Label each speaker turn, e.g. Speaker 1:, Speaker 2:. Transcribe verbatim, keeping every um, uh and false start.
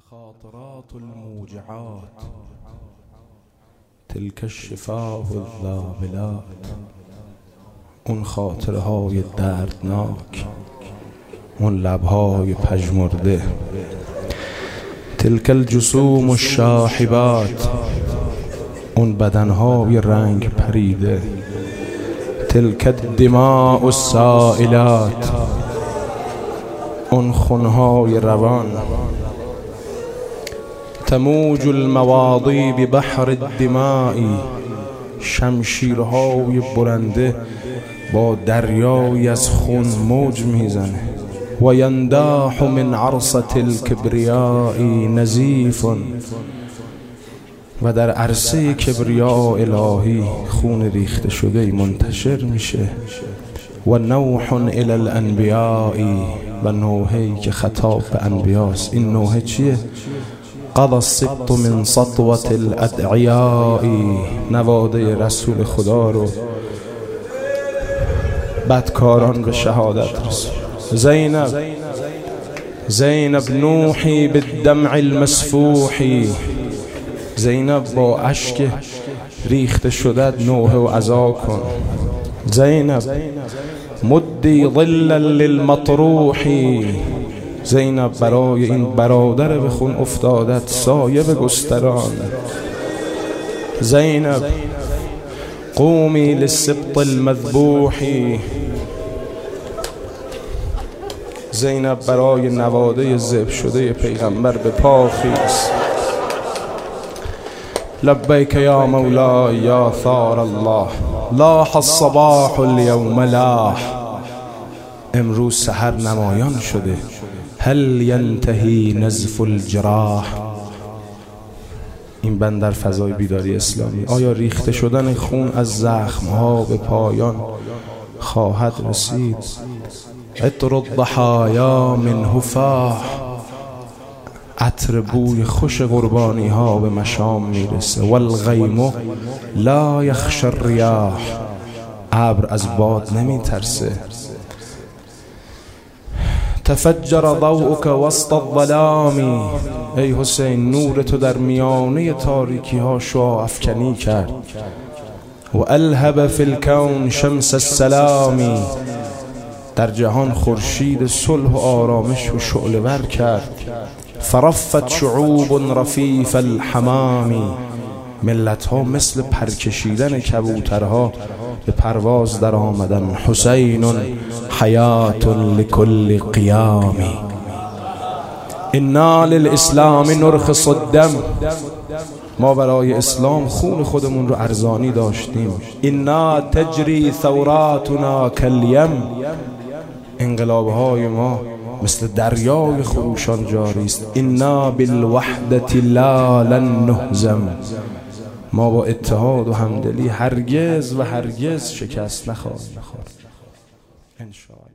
Speaker 1: الخاطرات الموجعات تلك الشفاه الذابلات، اون خاطرهای دردناک، اون لبهای پژمرده. تلک الجسوم الشاحبات، اون بدنهای رنگ پریده. تلک الدماء السائلات، اون خونهای روان. تموج المواضی ببحر الدماء، شمشیرهای برنده با دریایی از خون موج میزنه. و ینداح من عرصة الکبریاء نزیف، و در عرصه کبریا الهی خون ریخته شده منتشر میشه. و نوح الی الانبیاء، و نوحی که خطاب به انبیاست. این نوحه چیه؟ قضى السبط من سطوة الادعیاء، نواده رسول خدا رو بدکاران به شهادت رسول. زینب زینب نوحی بالدمع المسفوح، زینب با اشک ریخته شدت نوحه و عزا کن. زینب مدی ظلا للمطروح، زینب برای این برادر به خون افتادت سایه بگستران. زینب قومی للسبط المذبوح، زینب برای نواده ذبح شده پیغمبر به پا خیز. لبیک یا مولا یا ثار الله، لاح الصباح اليوم لاح، امروز سحر نمایان شده. هل ینتهی نزف الجراح، این بند در فضای بیداری اسلامی. آیا ریخته شدن خون از زخمها به پایان خواهد رسید؟ عطر الضحایا من هفاح، عطر بوی خوش قربانی ها به مشام میرسه. والغیم لا یخشی الریاح، ابر از باد نمیترسه. تفجر ضوءک وسط الظلام، ای حسین نور تو در میانه تاریکی ها شعاع افکنی کرد. و الهب فی الکون شمس السلام، در جهان خورشید صلح و آرامش و شعله ور کرد. فرفت شعوب رفیف الحمام، ملت ها مثل پرکشیدن کبوترها به پرواز در آمدن. حسین حیات لکل قیام، انا للاسلام نرخص الدم، ما برای اسلام خون خودمون رو ارزانی داشتیم. انا تجری ثوراتنا کالیم، انقلابهای ما مثل دریای خروشان جاری است. انا بالوحدة لا لن نهزم، ما با اتحاد و همدلی هرگز و هرگز شکست نخواهیم خورد. ان شاء الله.